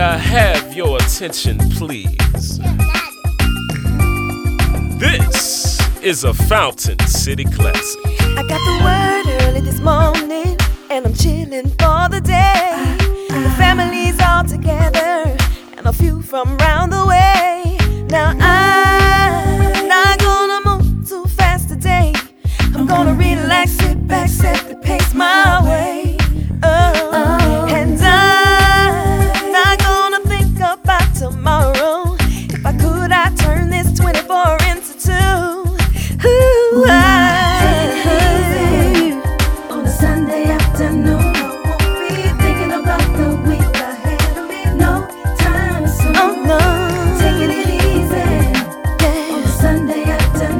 I have your attention, please? This is a Fountain City classic. I got the word early this morning, and I'm chilling for the day. The family's all together, and a few from round the way. Now I'm not gonna move too fast today. I'm gonna relax, sit back, set the pace my way. And I'm not gonna think about tomorrow. If I could, I'd turn this 24 into 2. Ooh, on a Sunday afternoon, I won't be thinking about the week ahead of me. No time soon. oh no, Taking it easy. yeah. On a Sunday afternoon.